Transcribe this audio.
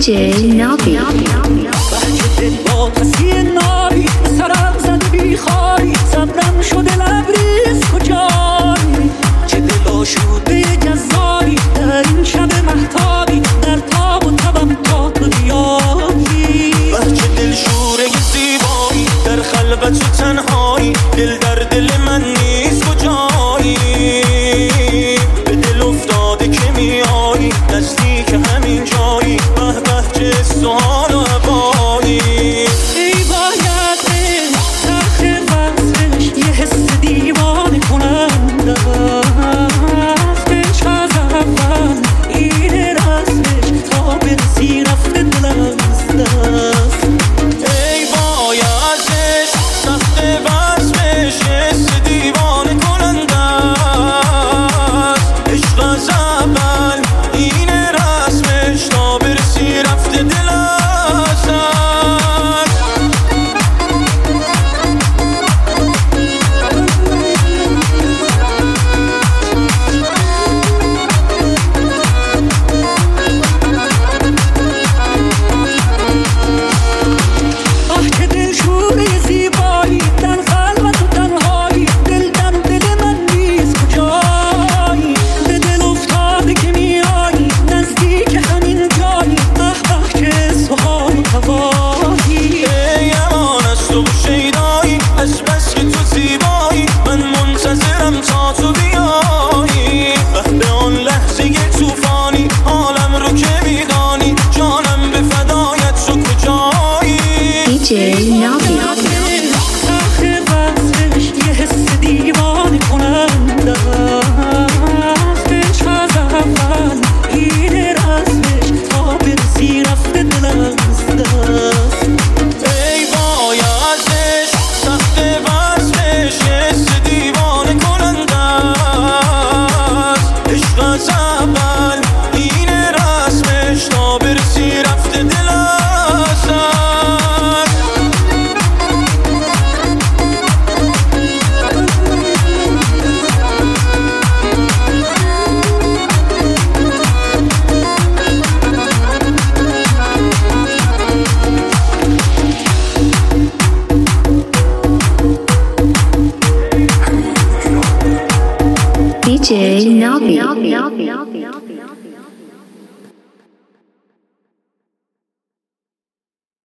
DJ Nabi. بچه دل با کسی ناری سرم زد بیخاری صبرم شده لبریز کجایی چه دل آشوده جزایی در این شب مهتابی در تاب و تبم تا تو بیایی بچه دل شوره زیبایی در خلوت و تنهایی دل در دل من نیست کجایی به دل افتاده که میایی نزدیک همین جایی به به چه سوال و هوایی ای باید تخت وصلش یه حس دیوانه کننده است عشق از اول این رسمش تا برسی رفته دلم از دست ای بایدش سخت وصفش حس دیوانه کننده است عشق از اول این رسمش تا برسی رفته دل از دست آه که دل شوره زیبایی در خلوت و تنهایی دل در دل من نیست کجایی به دل افتاده که میایی نزدیک همین جایی به به که سوال و هوایی ای امان از تو شیدایی از بس که تو زیبایی من منتظرم تا تو بیایی به آن لحظه توفانی حالم رو که میدانی جانم به فدایت تو کجایی DJ Nabi. آخه وصلش یه حس دیوانه کننده است عشق از اول این رسمش تا برسی رفته دلم از دست ای بایدش سخت وصفش حس دیوانه کننده است عشق از اول این رسمش تا برسی رفته دل از دست DJ Nabi.